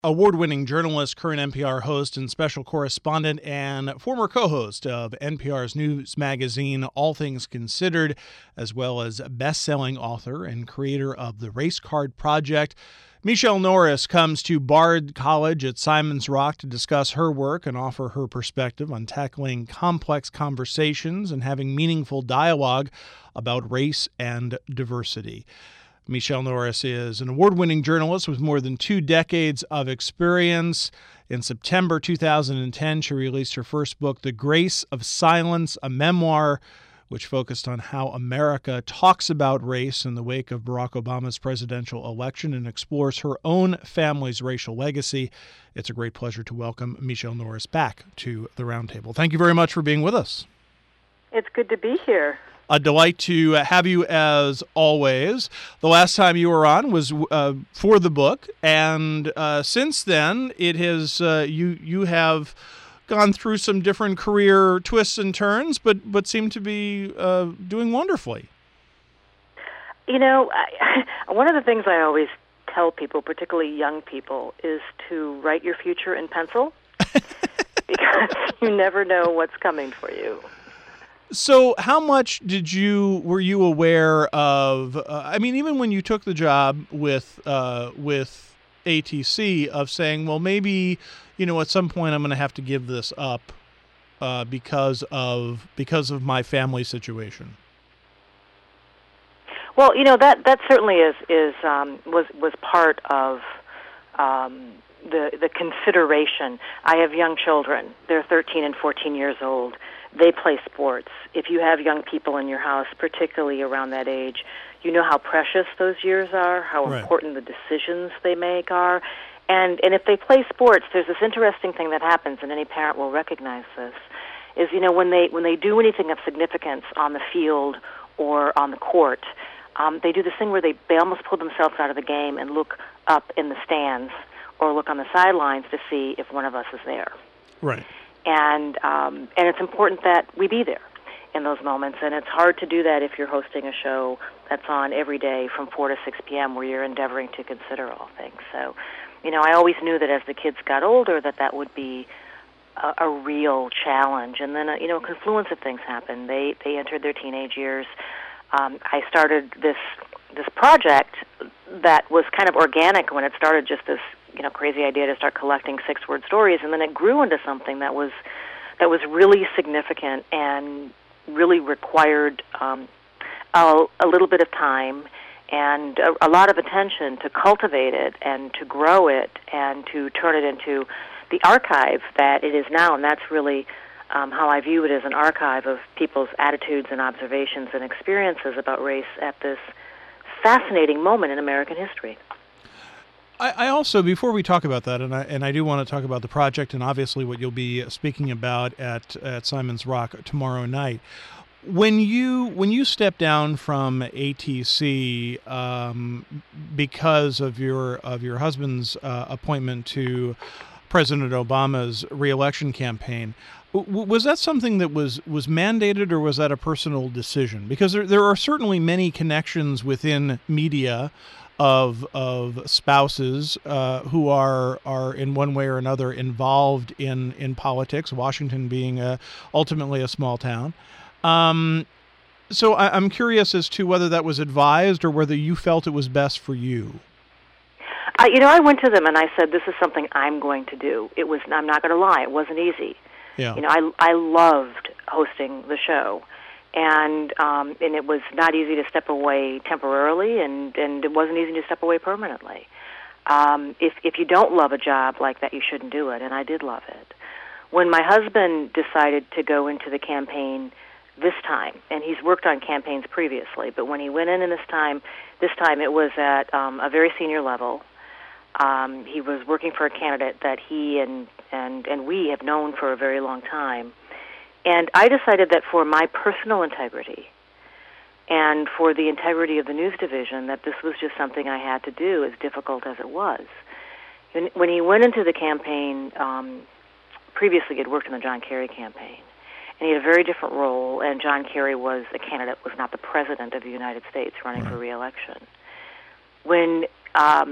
Award-winning journalist, current NPR host and special correspondent, and former co-host of NPR's news magazine, All Things Considered, as well as best-selling author and creator of the Race Card Project. Michele Norris comes to Bard College at Simon's Rock to discuss her work and offer her perspective on tackling complex conversations and having meaningful dialogue about race and diversity. Michele Norris is an award-winning journalist with more than 2 decades of experience. In September 2010, she released her first book, The Grace of Silence, a memoir which focused on how America talks about race in the wake of Barack Obama's presidential election and explores her own family's racial legacy. It's a great pleasure to welcome Michele Norris back to the Roundtable. Thank you very much for being with us. It's good to be here. A delight to have you as always. The last time you were on was for the book, and since then it has you have gone through some different career twists and turns, but seem to be doing wonderfully. You know, one of the things I always tell people, particularly young people, is to write your future in pencil because you never know what's coming for you. So how much were you aware of, I mean, even when you took the job with ATC, of saying, well, maybe, at some point I'm going to have to give this up because of my family situation? Well, that certainly was part of the consideration. I have young children. They're 13 and 14 years old. They play sports. If you have young people in your house, particularly around that age, you know how precious those years are, how important the decisions they make are. And if they play sports, there's this interesting thing that happens, and any parent will recognize this, is, when they do anything of significance on the field or on the court, they do this thing where they almost pull themselves out of the game and look up in the stands or look on the sidelines to see if one of us is there. Right. And it's important that we be there in those moments, and it's hard to do that if you're hosting a show that's on every day from 4 to 6 p.m. where you're endeavoring to consider all things. So, I always knew that as the kids got older that would be a real challenge. And then, a confluence of things happened. They entered their teenage years. I started this project that was kind of organic when it started, just this crazy idea to start collecting 6-word stories, and then it grew into something that was really significant and really required a little bit of time and a lot of attention to cultivate it and to grow it and to turn it into the archive that it is now. And that's really how I view it, as an archive of people's attitudes and observations and experiences about race at this fascinating moment in American history. I also, before we talk about that, and I do want to talk about the project and obviously what you'll be speaking about at Simon's Rock tomorrow night. When you step down from ATC because of your husband's appointment to President Obama's re-election campaign, was that something that was mandated, or was that a personal decision? Because there are certainly many connections within media of spouses who are in one way or another involved in politics, Washington being ultimately a small town. So I'm curious as to whether that was advised or whether you felt it was best for you. I went to them and I said, this is something I'm going to do. I'm not going to lie, it wasn't easy. Yeah. I loved hosting the show. And it was not easy to step away temporarily, and it wasn't easy to step away permanently. If you don't love a job like that, you shouldn't do it, and I did love it. When my husband decided to go into the campaign this time, and he's worked on campaigns previously, but when he went in this time it was at a very senior level. He was working for a candidate that he and we have known for a very long time. And I decided that for my personal integrity and for the integrity of the news division, that this was just something I had to do, as difficult as it was. When he went into the campaign, previously he had worked in the John Kerry campaign, and he had a very different role, and John Kerry was a candidate, was not the president of the United States running for re-election.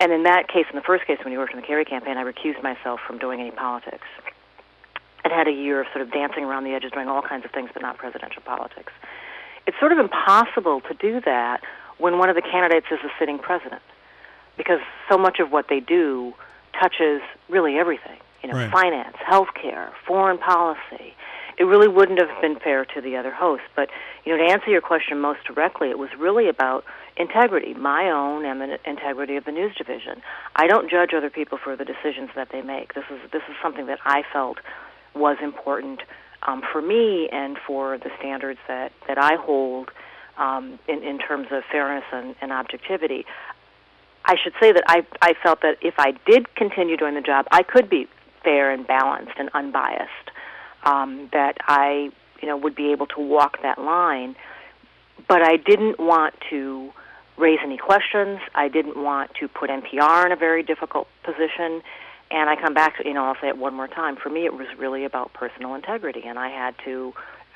And in that case, in the first case, when you worked in the Kerry campaign, I recused myself from doing any politics. I'd had a year of sort of dancing around the edges, doing all kinds of things, but not presidential politics. It's sort of impossible to do that when one of the candidates is a sitting president, because so much of what they do touches really everything, Right. Finance, healthcare, foreign policy. It really wouldn't have been fair to the other hosts. But, to answer your question most directly, it was really about integrity, my own and the integrity of the news division. I don't judge other people for the decisions that they make. This is something that I felt was important for me and for the standards that I hold in terms of fairness and objectivity. I should say that I felt that if I did continue doing the job, I could be fair and balanced and unbiased, that I would be able to walk that line. But I didn't want to raise any questions. I didn't want to put NPR in a very difficult position. And I come back to, I'll say it one more time. For me, it was really about personal integrity, and I had to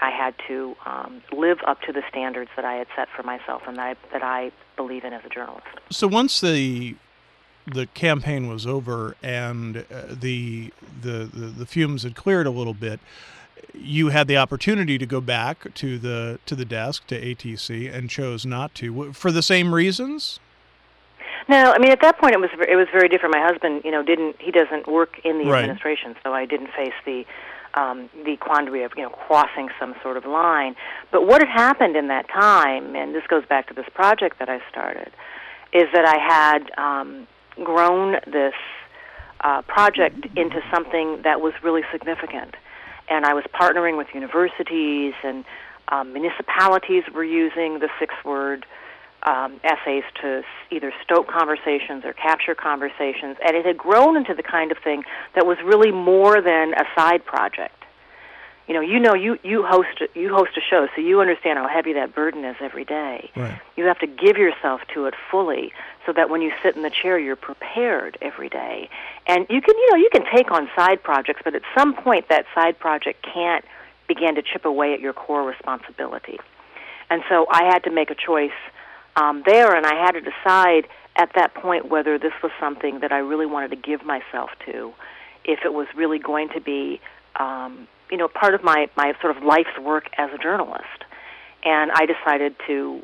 live up to the standards that I had set for myself and that I believe in as a journalist. So once the campaign was over and the fumes had cleared a little bit, you had the opportunity to go back to the desk, to ATC, and chose not to, for the same reasons? No, I mean, at that point it was very different. My husband, he doesn't work in the Right. administration, so I didn't face the quandary of crossing some sort of line. But what had happened in that time, and this goes back to this project that I started, is that I had grown this project into something that was really significant, and I was partnering with universities, and municipalities were using the 6-word essays to either stoke conversations or capture conversations, and it had grown into the kind of thing that was really more than a side project. You host a show, so you understand how heavy that burden is every day. Right. You have to give yourself to it fully, so that when you sit in the chair, you're prepared every day. And you can take on side projects, but at some point, that side project can't begin to chip away at your core responsibility. And so I had to make a choice there, and I had to decide at that point whether this was something that I really wanted to give myself to, if it was really going to be, part of my sort of life's work as a journalist. And I decided to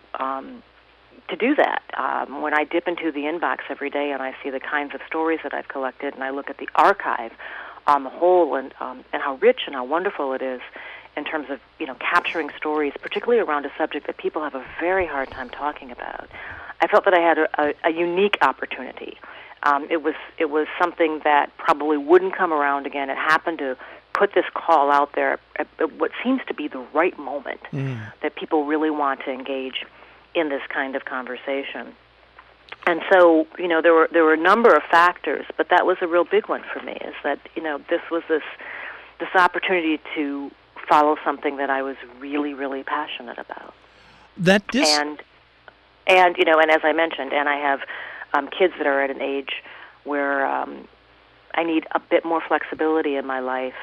do that. When I dip into the inbox every day and I see the kinds of stories that I've collected, and I look at the archive on the whole, and how rich and how wonderful it is in terms of capturing stories, particularly around a subject that people have a very hard time talking about, I felt that I had a unique opportunity. It was something that probably wouldn't come around again. It happened to put this call out there at what seems to be the right moment, that people really want to engage in this kind of conversation. And so, there were a number of factors, but that was a real big one for me, is that, this was this opportunity to follow something that I was really, really passionate about. And as I mentioned, and I have kids that are at an age where I need a bit more flexibility in my life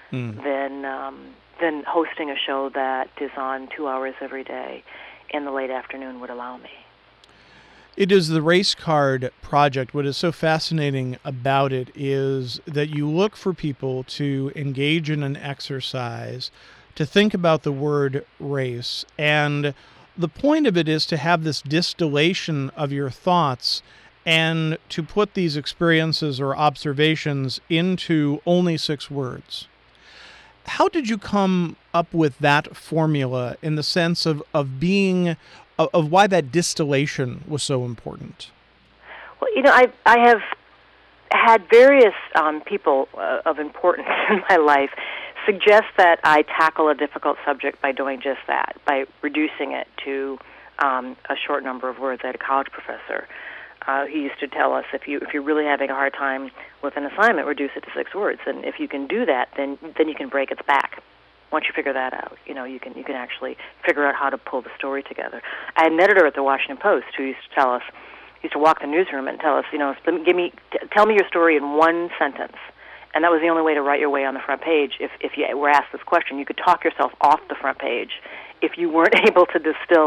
than hosting a show that is on 2 hours every day in the late afternoon would allow me. It is the Race Card Project. What is so fascinating about it is that you look for people to engage in an exercise, to think about the word race, and the point of it is to have this distillation of your thoughts and to put these experiences or observations into only 6 words. How did you come up with that formula in the sense of why that distillation was so important? Well, I have had various people of importance in my life suggest that I tackle a difficult subject by doing just that, by reducing it to a short number of words. I had a college professor he used to tell us, if you're really having a hard time with an assignment, reduce it to 6 words. And if you can do that, then you can break its back. Once you figure that out, you can actually figure out how to pull the story together. I had an editor at the Washington Post who used to tell us, used to walk the newsroom and tell us, tell me your story in 1 sentence. And that was the only way to write your way on the front page. If you were asked this question, you could talk yourself off the front page if you weren't able to distill,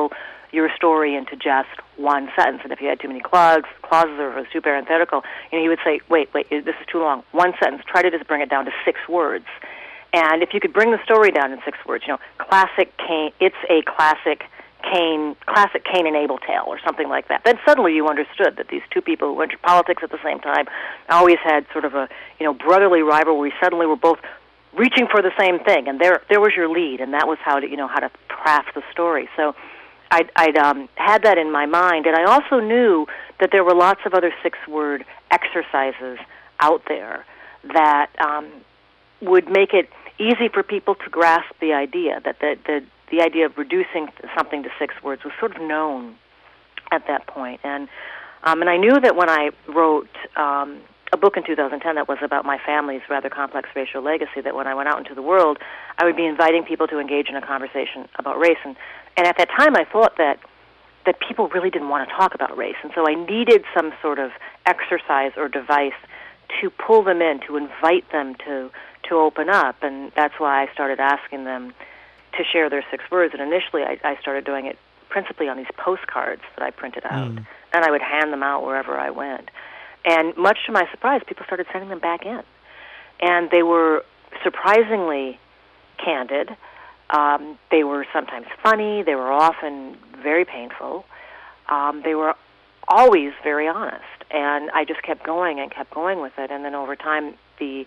your story into just one sentence. And if you had too many clauses or if it was too parenthetical, he would say, wait, this is too long. One sentence. Try to just bring it down to 6 words. And if you could bring the story down in 6 words, classic Cain, it's a classic Cain and Abel tale or something like that, then suddenly you understood that these two people who entered politics at the same time always had sort of a brotherly rivalry. Suddenly were both reaching for the same thing, and there was your lead, and that was how to craft the story. So I'd had that in my mind, and I also knew that there were lots of other 6-word exercises out there that would make it easy for people to grasp the idea that the idea of reducing something to 6 words was sort of known at that point. And I knew that when I wrote a book in 2010 that was about my family's rather complex racial legacy, that when I went out into the world, I would be inviting people to engage in a conversation about race. And at that time, I thought that people really didn't want to talk about race. And so I needed some sort of exercise or device to pull them in, to invite them to open up. And that's why I started asking them to share their 6 words. And initially, I started doing it principally on these postcards that I printed out. And I would hand them out wherever I went. And much to my surprise, people started sending them back in. And they were surprisingly candid. They were sometimes funny. They were often very painful. They were always very honest. And I just kept going and kept going with it. And then over time, the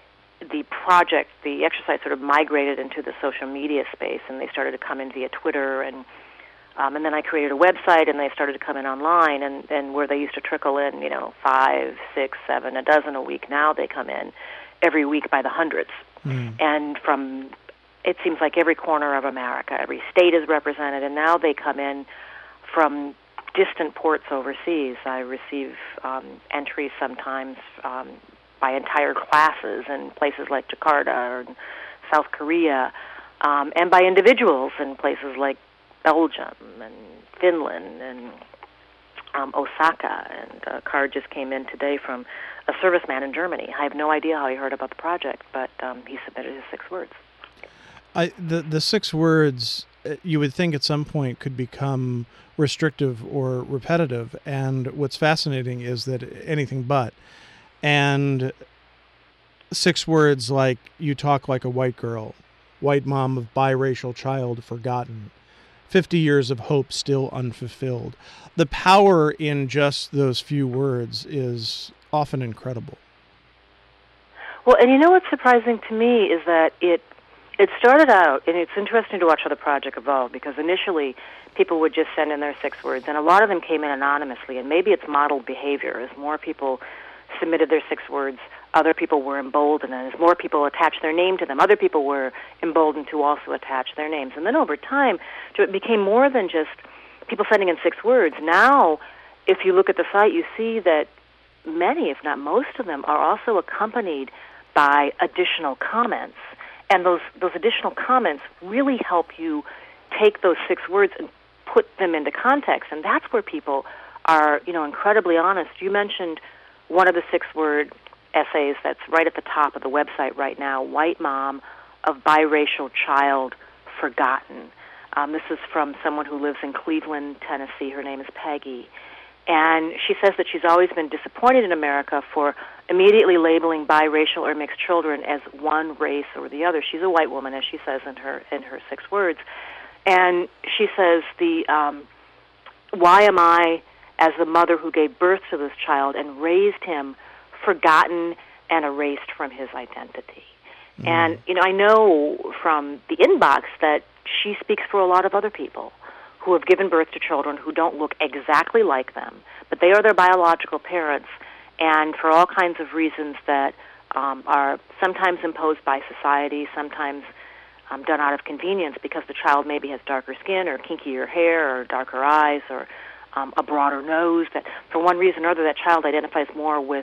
project, the exercise sort of migrated into the social media space, and they started to come in via Twitter, and then I created a website, and they started to come in online, and where they used to trickle in, 5, 6, 7, a dozen a week, now they come in every week by the hundreds. And from, it seems like every corner of America, every state is represented, and now they come in from distant ports overseas. I receive entries sometimes by entire classes in places like Jakarta or South Korea, and by individuals in places like Belgium and Finland and Osaka. And a card just came in today from a serviceman in Germany. I have no idea how he heard about the project, but he submitted his 6 words. The 6 words, you would think at some point could become restrictive or repetitive, and what's fascinating is that anything but. And 6 words like, you talk like a white girl, white mom of biracial child forgotten, 50 years of hope still unfulfilled. The power in just those few words is often incredible. Well, and what's surprising to me is that it started out, and it's interesting to watch how the project evolved, because initially people would just send in their 6 words, and a lot of them came in anonymously, and maybe it's modeled behavior. As more people submitted their 6 words, other people were emboldened, and as more people attached their name to them, other people were emboldened to also attach their names. And then over time, it became more than just people sending in 6 words. Now, if you look at the site, you see that many, if not most of them, are also accompanied by additional comments. And those additional comments really help you take those 6 words and put them into context. And that's where people are, incredibly honest. You mentioned one of the 6-word essays that's right at the top of the website right now, White Mom of Biracial Child Forgotten. This is from someone who lives in Cleveland, Tennessee. Her name is Peggy. And she says that she's always been disappointed in America for immediately labeling biracial or mixed children as one race or the other. She's a white woman, as she says in her 6 words. And she says, why am I, as the mother who gave birth to this child and raised him, forgotten and erased from his identity? And, I know from the inbox that she speaks for a lot of other people who have given birth to children who don't look exactly like them, but they are their biological parents, and for all kinds of reasons that are sometimes imposed by society, sometimes done out of convenience because the child maybe has darker skin or kinkier hair or darker eyes or a broader nose, that for one reason or other that child identifies more with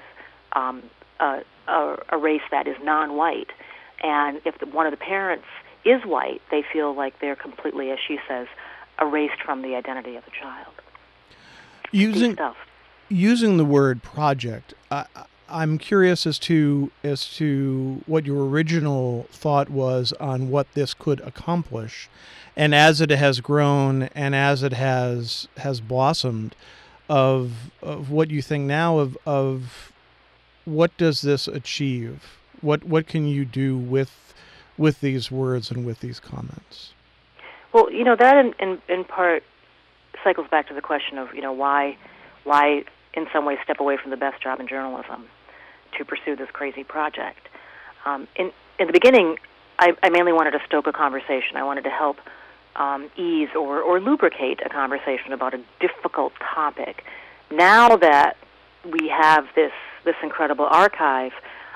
a race that is non-white. And if one of the parents is white, they feel like they're completely, as she says, erased from the identity of the child. Using the word project, I'm curious as to what your original thought was on what this could accomplish, and as it has grown and as it has blossomed, of what you think now of what does this achieve? What can you do with these words and with these comments? Well, that in part cycles back to the question of why in some ways step away from the best job in journalism to pursue this crazy project. In the beginning, I mainly wanted to stoke a conversation. I wanted to help ease or lubricate a conversation about a difficult topic. Now that we have this incredible archive,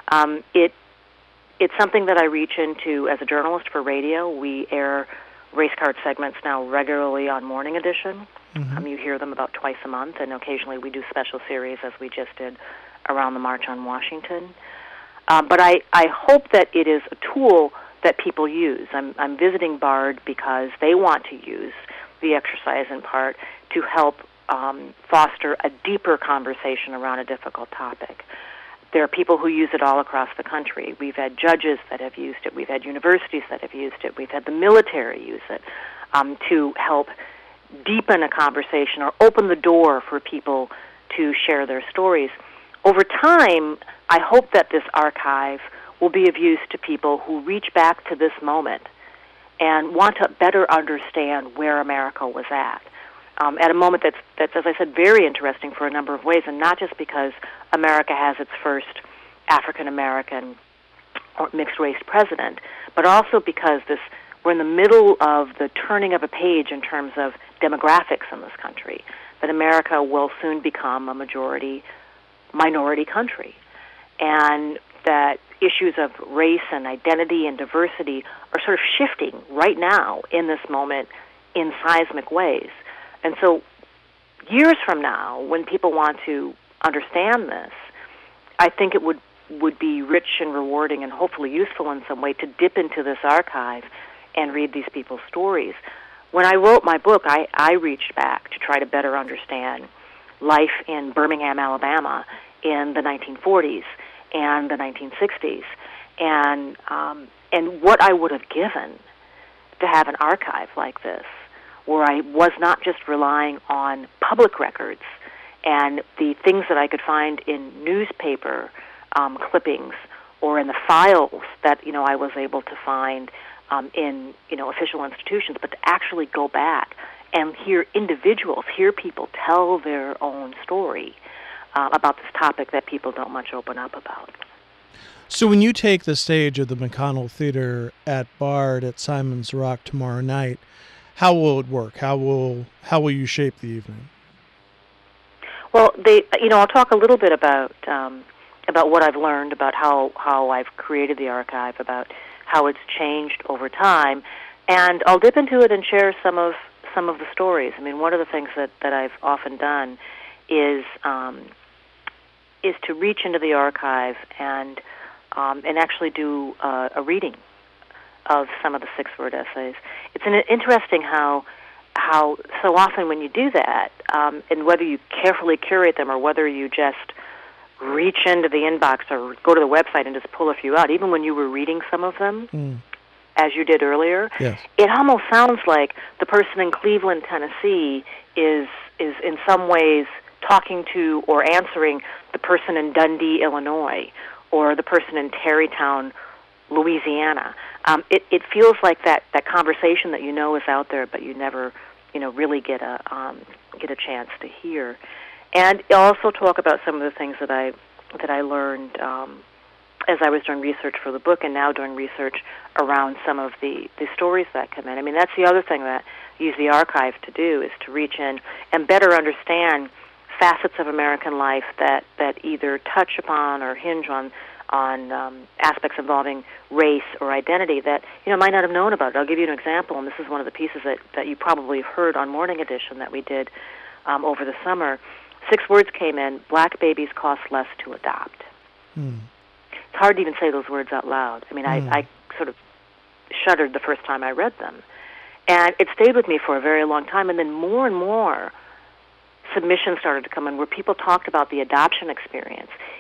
it's something that I reach into as a journalist for radio. We air race card segments now regularly on Morning Edition. Mm-hmm. You hear them about twice a month, and occasionally we do special series, as we just did around the March on Washington. But I hope that it is a tool that people use. I'm visiting BARD because they want to use the exercise in part to help foster a deeper conversation around a difficult topic. There are people who use it all across the country. We've had judges that have used it. We've had universities that have used it. We've had the military use it to help deepen a conversation or open the door for people to share their stories. Over time, I hope that this archive will be of use to people who reach back to this moment and want to better understand where America was at a moment that's, as I said, very interesting for a number of ways, and not just because America has its first African-American or mixed-race president, but also because we're in the middle of the turning of a page in terms of demographics in this country, that America will soon become a minority country, and that issues of race and identity and diversity are sort of shifting right now in this moment in seismic ways. And so years from now, when people want to understand this, I think it would be rich and rewarding and hopefully useful in some way to dip into this archive and read these people's stories. When I wrote my book, I reached back to try to better understand life in Birmingham, Alabama in the 1940s and the 1960s, and what I would have given to have an archive like this, where I was not just relying on public records and the things that I could find in newspaper clippings or in the files that I was able to find in official institutions, but to actually go back and hear people tell their own story about this topic that people don't much open up about. So when you take the stage of the McConnell Theater at BARD at Simon's Rock tomorrow night, how will it work? How will you shape the evening? Well, I'll talk a little bit about what I've learned, about how I've created the archive, about how it's changed over time, and I'll dip into it and share some of the stories. I mean, one of the things that I've often done is to reach into the archive and actually do a reading of some of the 6-word essays. It's interesting how so often when you do that, and whether you carefully curate them or whether you just reach into the inbox or go to the website and just pull a few out, even when you were reading some of them, as you did earlier, yes, it almost sounds like the person in Cleveland, Tennessee is in some ways talking to or answering the person in Dundee, Illinois, or the person in Tarrytown, Louisiana. It feels like that conversation that is out there, but you never really get a chance to hear. And I'll also talk about some of the things that I learned as I was doing research for the book, and now doing research around some of the stories that come in. I mean, that's the other thing that I use the archive to do, is to reach in and better understand facets of American life that either touch upon or hinge on aspects involving race or identity that might not have known about it. I'll give you an example, and this is one of the pieces that you probably heard on Morning Edition that we did over the summer. 6 words came in: black babies cost less to adopt. It's hard to even say those words out loud. I mean, I sort of shuddered the first time I read them. And it stayed with me for a very long time, and then more and more submissions started to come in where people talked about the adoption experience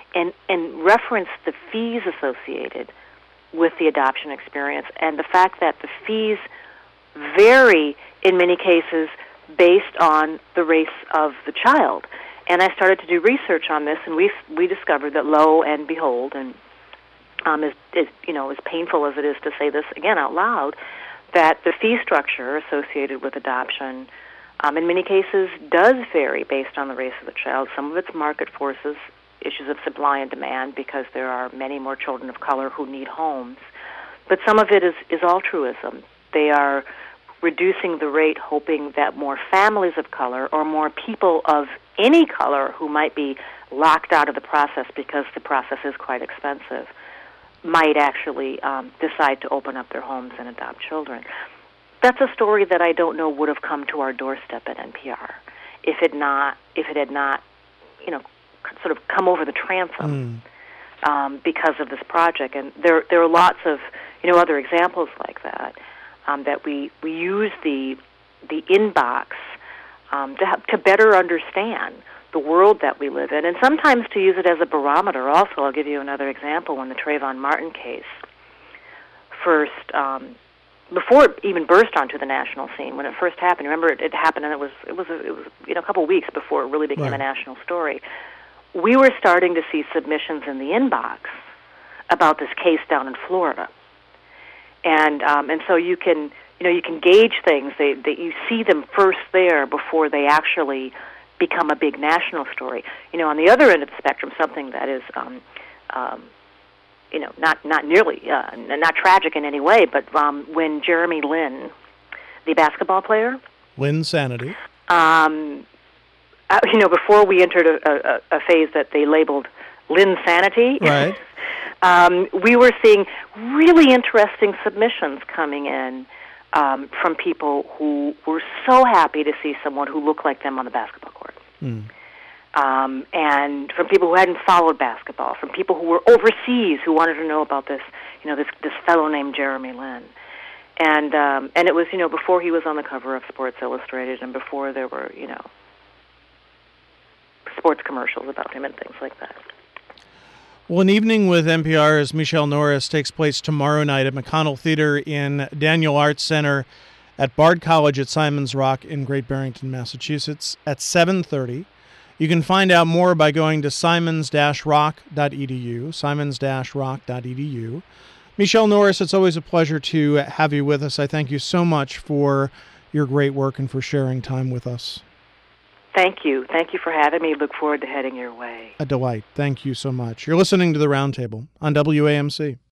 and reference the fees associated with the adoption experience, and the fact that the fees vary in many cases based on the race of the child. And I started to do research on this, and we discovered that, lo and behold, and as painful as it is to say this again out loud, that the fee structure associated with adoption in many cases does vary based on the race of the child. Some of it's market forces, issues of supply and demand, because there are many more children of color who need homes. But some of it is altruism. They are reducing the rate, hoping that more families of color or more people of any color who might be locked out of the process because the process is quite expensive might actually decide to open up their homes and adopt children. That's a story that I don't know would have come to our doorstep at NPR if it had not, sort of come over the transom because of this project. And there are lots of other examples like that. That we use the inbox to better understand the world that we live in, and sometimes to use it as a barometer. Also, I'll give you another example. When the Trayvon Martin case first, before it even burst onto the national scene, when it first happened, remember it happened, and it was a couple of weeks before it really became a national story. We were starting to see submissions in the inbox about this case down in Florida. And so you can gauge things. You see them first there before they actually become a big national story. On the other end of the spectrum, something that is not nearly not tragic in any way, but when Jeremy Lin, the basketball player, Linsanity, before we entered a phase that they labeled Linsanity, right. We were seeing really interesting submissions coming in from people who were so happy to see someone who looked like them on the basketball court. And from people who hadn't followed basketball, from people who were overseas who wanted to know about this fellow named Jeremy Lin. And it was, before he was on the cover of Sports Illustrated and before there were, sports commercials about him and things like that. Well, an evening with NPR's Michele Norris takes place tomorrow night at McConnell Theater in Daniel Arts Center at Bard College at Simon's Rock in Great Barrington, Massachusetts at 7:30. You can find out more by going to simons-rock.edu, simons-rock.edu. Michele Norris, it's always a pleasure to have you with us. I thank you so much for your great work and for sharing time with us. Thank you. Thank you for having me. Look forward to heading your way. A delight. Thank you so much. You're listening to The Roundtable on WAMC.